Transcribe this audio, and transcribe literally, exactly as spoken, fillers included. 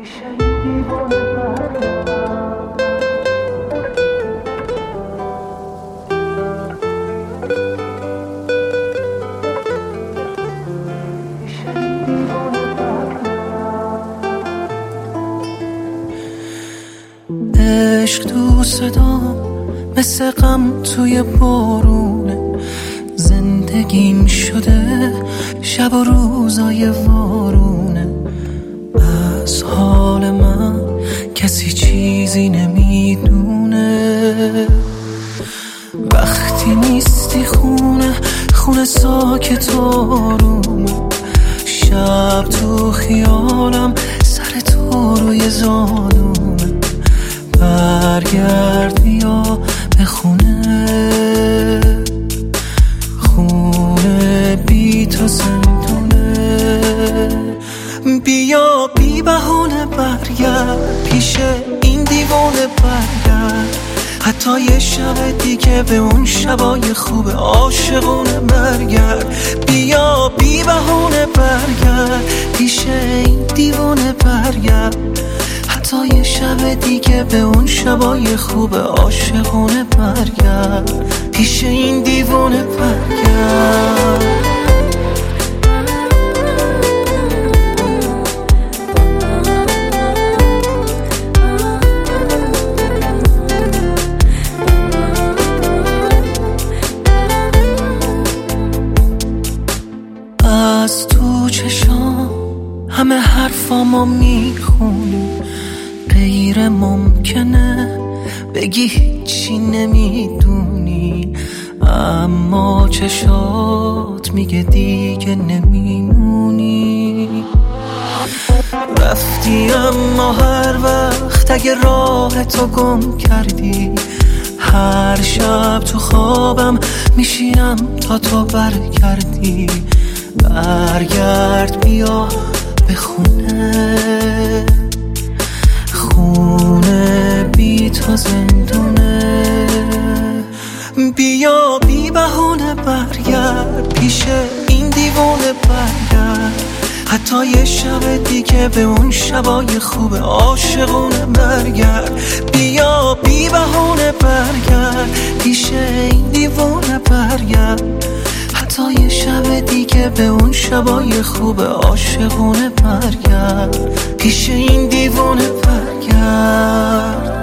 عشق تو صدام مثل غم توی بارونه، زندگیم شده شب و روزای وارونه. از حال من کسی چیزی نمیدونه، وقتی نیستی خونه خونه ساکت و آرومه. شب تو خیالم سر تو روی زانومه، برگرد بیا به خونه، خونه بی تو زندونه. بیا بی بهونه برگرد پیش این دیوانه برگرد، حتی یه شب دیگه به اون شبای خوب عاشقونه برگرد. بیا بی بهونه برگرد پیش این دیوانه برگرد، حتی یه شب دیگه به اون شبای خوب عاشقونه برگرد، پیش این دیوانه برگرد. از تو چشام همه حرفامو میخونی، غیر ممکنه بگی هیچی نمیدونی، اما چشات میگه دیگه نمیمونی. رفتی اما هر وقت اگه راه تو گم کردی، هر شب تو خوابم میشینم تا تو برگردی. برگرد بیا به خونه، خونه بی تو زندونه. بیا بی بهونه برگرد پیش این دیوانه برگرد، حتی یه شب دیگه به اون شبای خوب عاشقونه برگرد. بیا بی بهونه برگرد پیش این دیوانه برگرد، حتی یه شب دیگه به اون شبای خوب عاشقونه برگرد، پیش این دیوانه برگرد.